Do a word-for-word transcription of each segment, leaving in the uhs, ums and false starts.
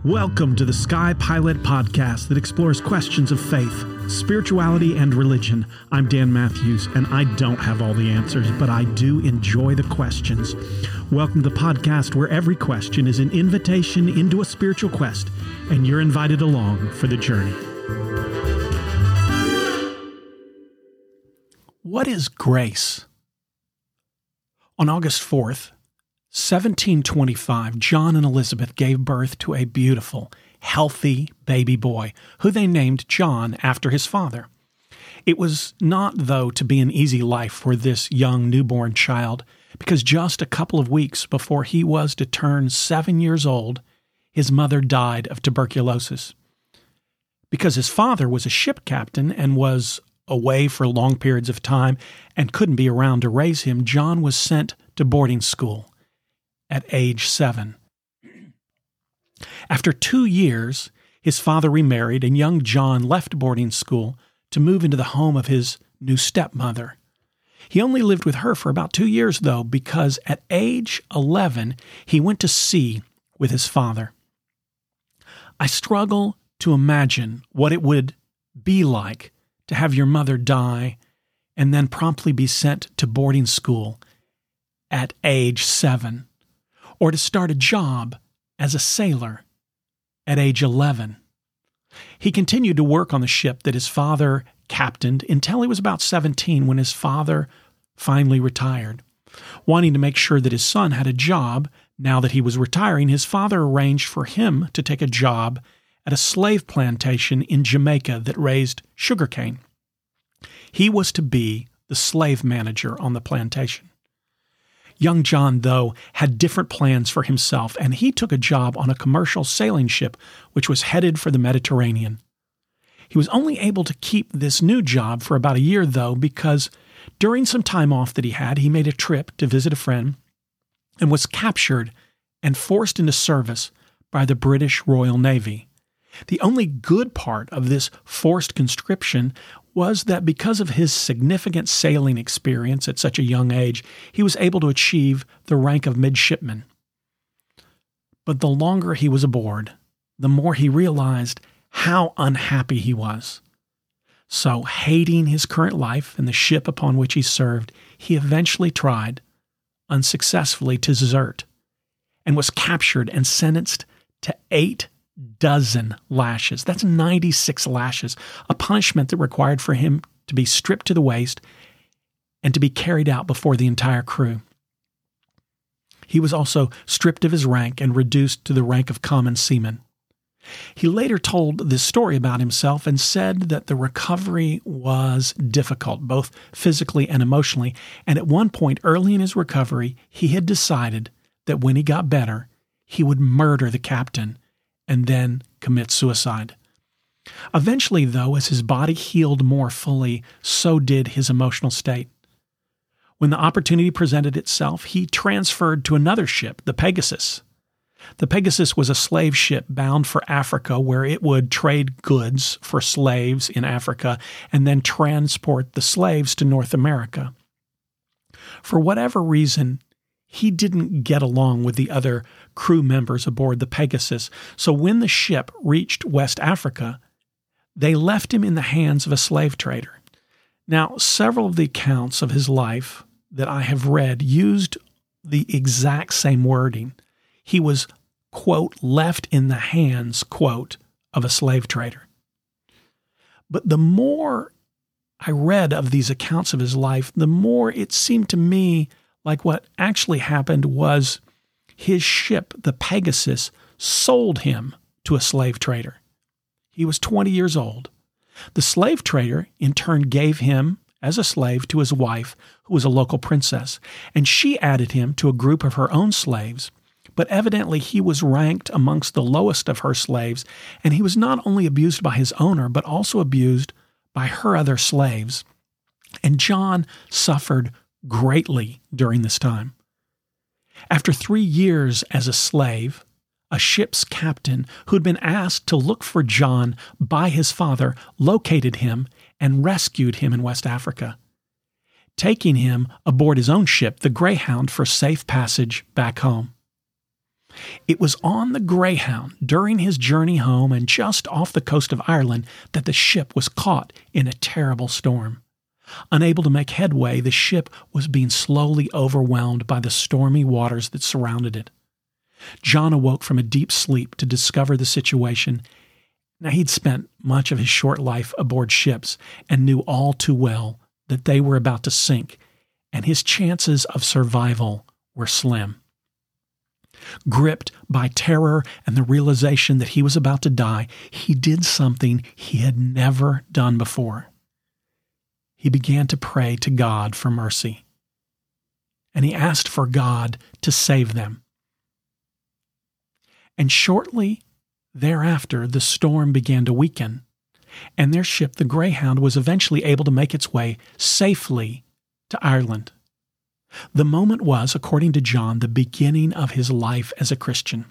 Welcome to the Sky Pilot Podcast that explores questions of faith, spirituality, and religion. I'm Dan Matthews, and I don't have all the answers, but I do enjoy the questions. Welcome to the podcast where every question is an invitation into a spiritual quest, and you're invited along for the journey. What is grace? On August fourth, seventeen twenty-five, John and Elizabeth gave birth to a beautiful, healthy baby boy, who they named John after his father. It was not, though, to be an easy life for this young newborn child, because just a couple of weeks before he was to turn seven years old, his mother died of tuberculosis. Because his father was a ship captain and was away for long periods of time and couldn't be around to raise him, John was sent to boarding school at age seven. After two years, his father remarried, and young John left boarding school to move into the home of his new stepmother. He only lived with her for about two years, though, because at age eleven, he went to sea with his father. I struggle to imagine what it would be like to have your mother die and then promptly be sent to boarding school at age seven, or to start a job as a sailor at age eleven. He continued to work on the ship that his father captained until he was about seventeen, when his father finally retired. Wanting to make sure that his son had a job now that he was retiring, his father arranged for him to take a job at a slave plantation in Jamaica that raised sugarcane. He was to be the slave manager on the plantation. Young John, though, had different plans for himself, and he took a job on a commercial sailing ship which was headed for the Mediterranean. He was only able to keep this new job for about a year, though, because during some time off that he had, he made a trip to visit a friend and was captured and forced into service by the British Royal Navy. The only good part of this forced conscription was that because of his significant sailing experience at such a young age, he was able to achieve the rank of midshipman. But the longer he was aboard, the more he realized how unhappy he was. So, hating his current life and the ship upon which he served, he eventually tried, unsuccessfully, to desert, and was captured and sentenced to eight dozen lashes. That's ninety-six lashes, a punishment that required for him to be stripped to the waist and to be carried out before the entire crew. He was also stripped of his rank and reduced to the rank of common seaman. He later told this story about himself and said that the recovery was difficult, both physically and emotionally, and at one point early in his recovery, he had decided that when he got better, he would murder the captain and then commit suicide. Eventually, though, as his body healed more fully, so did his emotional state. When the opportunity presented itself, he transferred to another ship, the Pegasus. The Pegasus was a slave ship bound for Africa, where it would trade goods for slaves in Africa and then transport the slaves to North America. For whatever reason, he didn't get along with the other crew members aboard the Pegasus, so when the ship reached West Africa, they left him in the hands of a slave trader. Now, several of the accounts of his life that I have read used the exact same wording. He was, quote, left in the hands, quote, of a slave trader. But the more I read of these accounts of his life, the more it seemed to me like what actually happened was his ship, the Pegasus, sold him to a slave trader. He was twenty years old. The slave trader, in turn, gave him as a slave to his wife, who was a local princess, and she added him to a group of her own slaves. But evidently he was ranked amongst the lowest of her slaves, and he was not only abused by his owner, but also abused by her other slaves. And John suffered greatly during this time. After three years as a slave, a ship's captain who had been asked to look for John by his father located him and rescued him in West Africa, taking him aboard his own ship, the Greyhound, for safe passage back home. It was on the Greyhound during his journey home and just off the coast of Ireland that the ship was caught in a terrible storm. Unable to make headway, the ship was being slowly overwhelmed by the stormy waters that surrounded it. John awoke from a deep sleep to discover the situation. Now, he'd spent much of his short life aboard ships and knew all too well that they were about to sink, and his chances of survival were slim. Gripped by terror and the realization that he was about to die, he did something he had never done before. He began to pray to God for mercy, and he asked for God to save them. And shortly thereafter, the storm began to weaken, and their ship, the Greyhound, was eventually able to make its way safely to Ireland. The moment was, according to John, the beginning of his life as a Christian.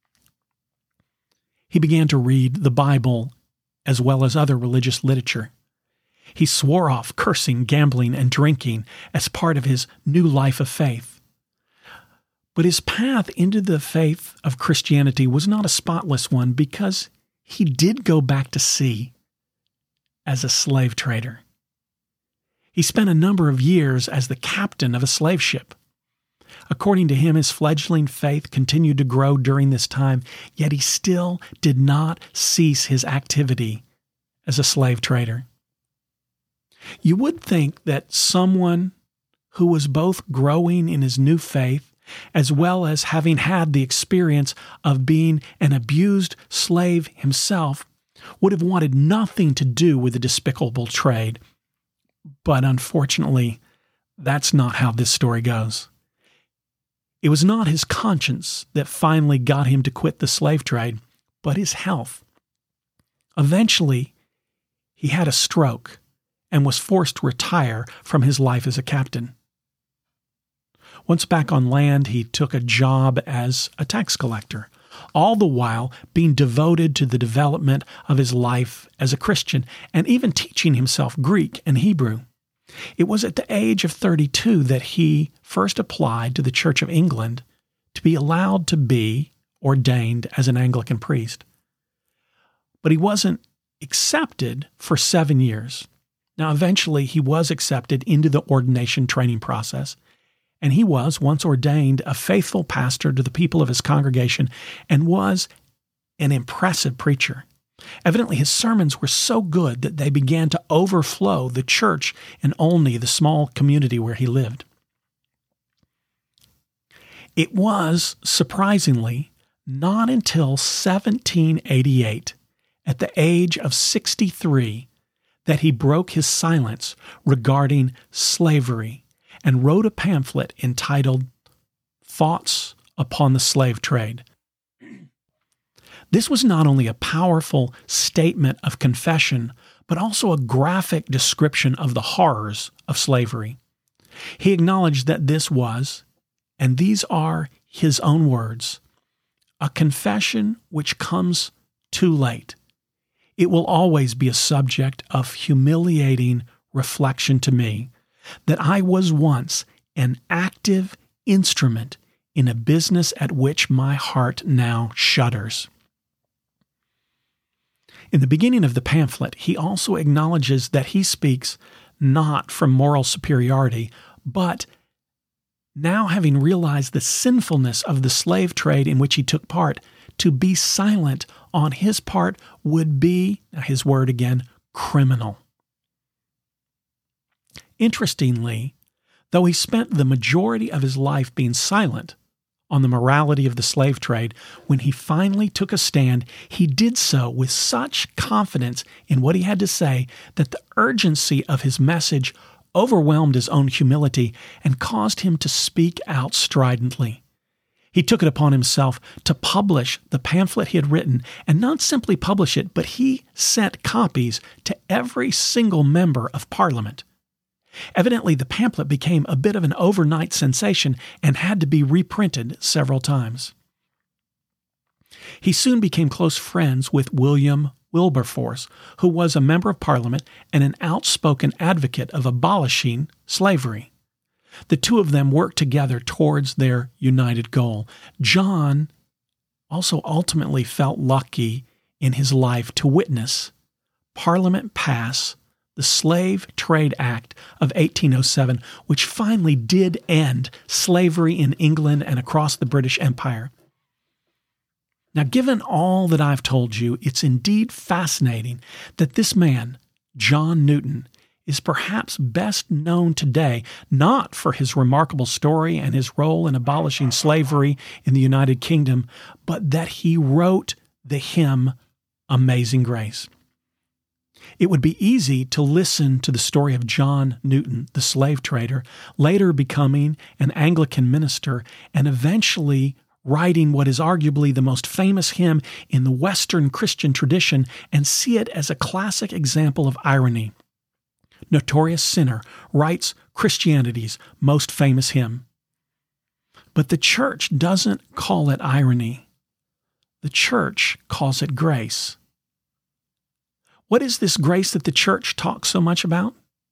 He began to read the Bible as well as other religious literature. He swore off cursing, gambling, and drinking as part of his new life of faith. But his path into the faith of Christianity was not a spotless one, because he did go back to sea as a slave trader. He spent a number of years as the captain of a slave ship. According to him, his fledgling faith continued to grow during this time, yet he still did not cease his activity as a slave trader. You would think that someone who was both growing in his new faith as well as having had the experience of being an abused slave himself would have wanted nothing to do with the despicable trade. But unfortunately, that's not how this story goes. It was not his conscience that finally got him to quit the slave trade, but his health. Eventually, he had a stroke and was forced to retire from his life as a captain. Once back on land, he took a job as a tax collector, all the while being devoted to the development of his life as a Christian and even teaching himself Greek and Hebrew. It was at the age of thirty-two that he first applied to the Church of England to be allowed to be ordained as an Anglican priest. But he wasn't accepted for seven years. Now, eventually, he was accepted into the ordination training process, and he was, once ordained, a faithful pastor to the people of his congregation and was an impressive preacher. Evidently, his sermons were so good that they began to overflow the church in Olney, the small community where he lived. It was, surprisingly, not until seventeen eighty-eight, at the age of sixty-three, that he broke his silence regarding slavery and wrote a pamphlet entitled Thoughts upon the Slave Trade. This was not only a powerful statement of confession, but also a graphic description of the horrors of slavery. He acknowledged that this was, and these are his own words, a confession which comes too late. It will always be a subject of humiliating reflection to me that I was once an active instrument in a business at which my heart now shudders. In the beginning of the pamphlet, he also acknowledges that he speaks not from moral superiority, but now having realized the sinfulness of the slave trade in which he took part, to be silent on his part would be, his word again, criminal. Interestingly, though he spent the majority of his life being silent on the morality of the slave trade, when he finally took a stand, he did so with such confidence in what he had to say that the urgency of his message overwhelmed his own humility and caused him to speak out stridently. He took it upon himself to publish the pamphlet he had written, and not simply publish it, but he sent copies to every single member of Parliament. Evidently, the pamphlet became a bit of an overnight sensation and had to be reprinted several times. He soon became close friends with William Wilberforce, who was a member of Parliament and an outspoken advocate of abolishing slavery. The two of them worked together towards their united goal. John also ultimately felt lucky in his life to witness Parliament pass the Slave Trade Act of eighteen oh seven, which finally did end slavery in England and across the British Empire. Now, given all that I've told you, it's indeed fascinating that this man, John Newton, is perhaps best known today not for his remarkable story and his role in abolishing slavery in the United Kingdom, but that he wrote the hymn Amazing Grace. It would be easy to listen to the story of John Newton, the slave trader, later becoming an Anglican minister and eventually writing what is arguably the most famous hymn in the Western Christian tradition, and see it as a classic example of irony. Notorious Sinner writes Christianity's most famous hymn. But the church doesn't call it irony. The church calls it grace. What is this grace that the church talks so much about?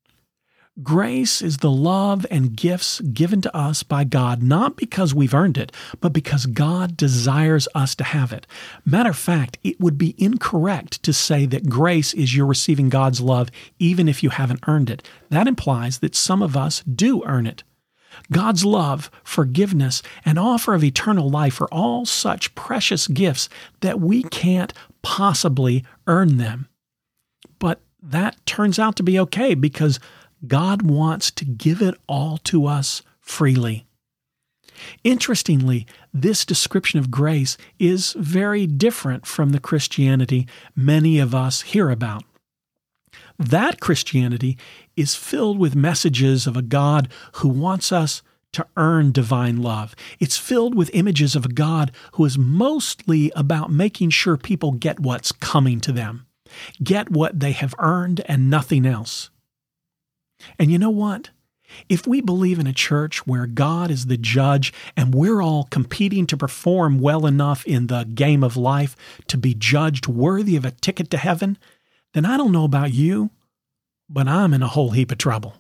Grace is the love and gifts given to us by God, not because we've earned it, but because God desires us to have it. Matter of fact, it would be incorrect to say that grace is you're receiving God's love even if you haven't earned it. That implies that some of us do earn it. God's love, forgiveness, and offer of eternal life are all such precious gifts that we can't possibly earn them. But that turns out to be okay because God wants to give it all to us freely. Interestingly, this description of grace is very different from the Christianity many of us hear about. That Christianity is filled with messages of a God who wants us to earn divine love. It's filled with images of a God who is mostly about making sure people get what's coming to them, get what they have earned and nothing else. And you know what? If we believe in a church where God is the judge and we're all competing to perform well enough in the game of life to be judged worthy of a ticket to heaven, then I don't know about you, but I'm in a whole heap of trouble.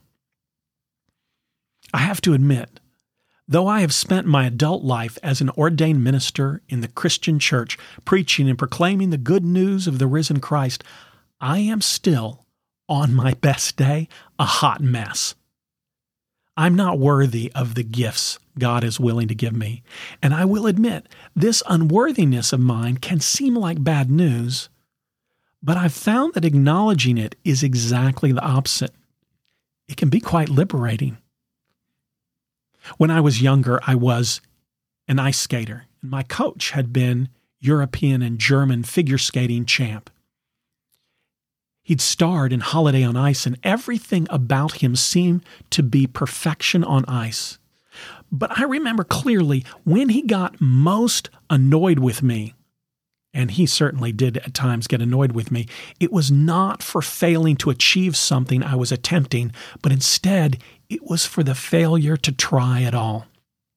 I have to admit, though I have spent my adult life as an ordained minister in the Christian church, preaching and proclaiming the good news of the risen Christ, I am still, on my best day, a hot mess. I'm not worthy of the gifts God is willing to give me, and I will admit this unworthiness of mine can seem like bad news, but I've found that acknowledging it is exactly the opposite. It can be quite liberating. When I was younger, I was an ice skater, and my coach had been European and German figure skating champ. He'd starred in Holiday on Ice, and everything about him seemed to be perfection on ice. But I remember clearly when he got most annoyed with me, and he certainly did at times get annoyed with me, it was not for failing to achieve something I was attempting, but instead it was for the failure to try at all.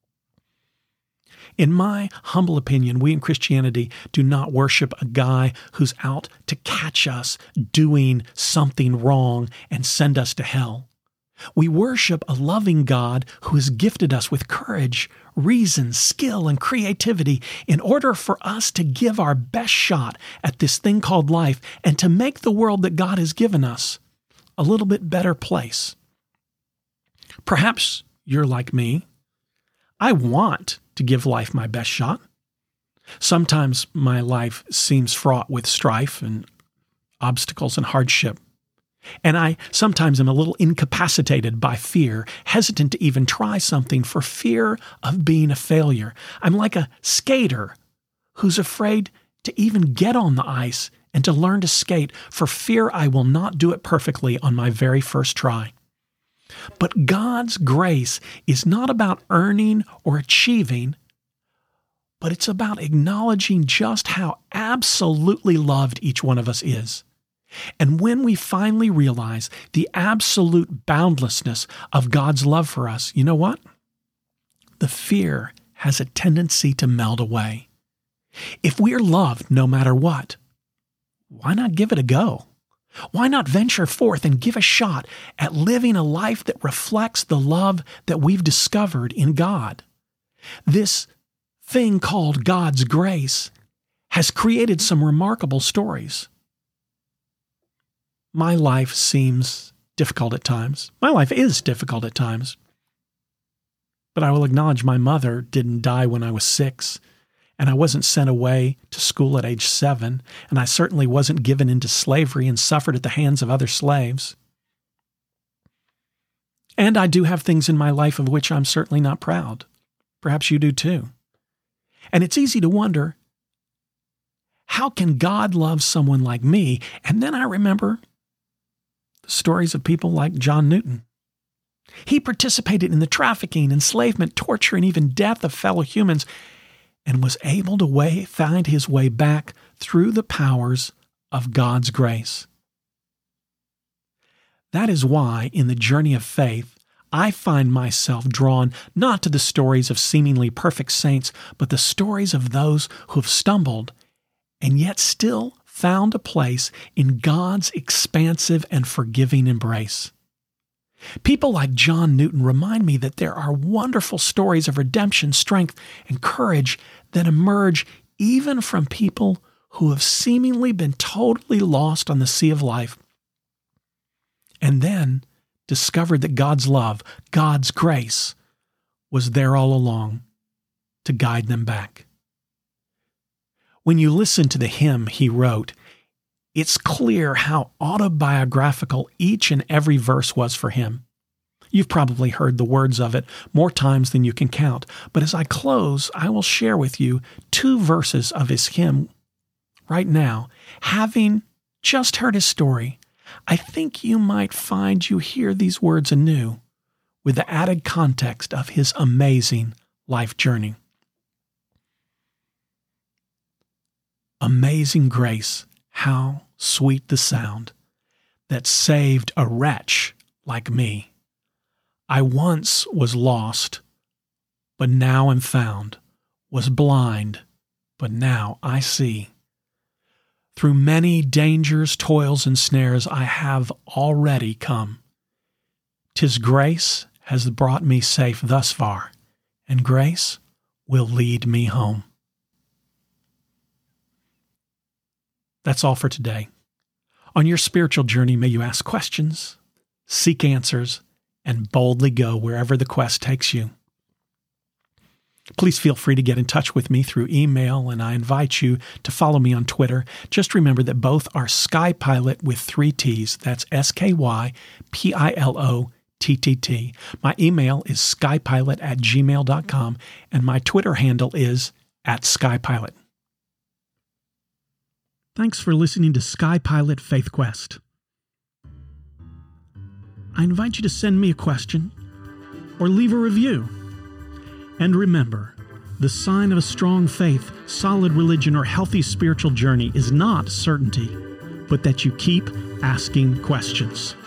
In my humble opinion, we in Christianity do not worship a guy who's out to catch us doing something wrong and send us to hell. We worship a loving God who has gifted us with courage, reason, skill, and creativity in order for us to give our best shot at this thing called life and to make the world that God has given us a little bit better place. Perhaps you're like me. I want to give life my best shot. Sometimes my life seems fraught with strife and obstacles and hardship. And I sometimes am a little incapacitated by fear, hesitant to even try something for fear of being a failure. I'm like a skater who's afraid to even get on the ice and to learn to skate for fear I will not do it perfectly on my very first try. But God's grace is not about earning or achieving, but it's about acknowledging just how absolutely loved each one of us is. And when we finally realize the absolute boundlessness of God's love for us, you know what? The fear has a tendency to melt away. If we are loved no matter what, why not give it a go? Why not venture forth and give a shot at living a life that reflects the love that we've discovered in God? This thing called God's grace has created some remarkable stories. My life seems difficult at times. My life is difficult at times. But I will acknowledge my mother didn't die when I was six, and I wasn't sent away to school at age seven, and I certainly wasn't given into slavery and suffered at the hands of other slaves. And I do have things in my life of which I'm certainly not proud. Perhaps you do too. And it's easy to wonder, how can God love someone like me? And then I remember the stories of people like John Newton. He participated in the trafficking, enslavement, torture, and even death of fellow humans, and was able to way, find his way back through the powers of God's grace. That is why, in the journey of faith, I find myself drawn not to the stories of seemingly perfect saints, but the stories of those who have stumbled and yet still found a place in God's expansive and forgiving embrace. People like John Newton remind me that there are wonderful stories of redemption, strength, and courage that emerge even from people who have seemingly been totally lost on the sea of life, and then discovered that God's love, God's grace, was there all along to guide them back. When you listen to the hymn he wrote, it's clear how autobiographical each and every verse was for him. You've probably heard the words of it more times than you can count, but as I close, I will share with you two verses of his hymn right now. Having just heard his story, I think you might find you hear these words anew with the added context of his amazing life journey. Amazing grace, how sweet the sound that saved a wretch like me. I once was lost, but now am found, was blind, but now I see. Through many dangers, toils, and snares I have already come. 'Tis grace has brought me safe thus far, and grace will lead me home. That's all for today. On your spiritual journey, may you ask questions, seek answers, and boldly go wherever the quest takes you. Please feel free to get in touch with me through email, and I invite you to follow me on Twitter. Just remember that both are SkyPilot with three T's. That's S K Y P I L O T T T. My email is skypilot at gmail dot com, and my Twitter handle is at SkyPilot. Thanks for listening to SkyPilot Faith Quest. I invite you to send me a question or leave a review. And remember, the sign of a strong faith, solid religion, or healthy spiritual journey is not certainty, but that you keep asking questions.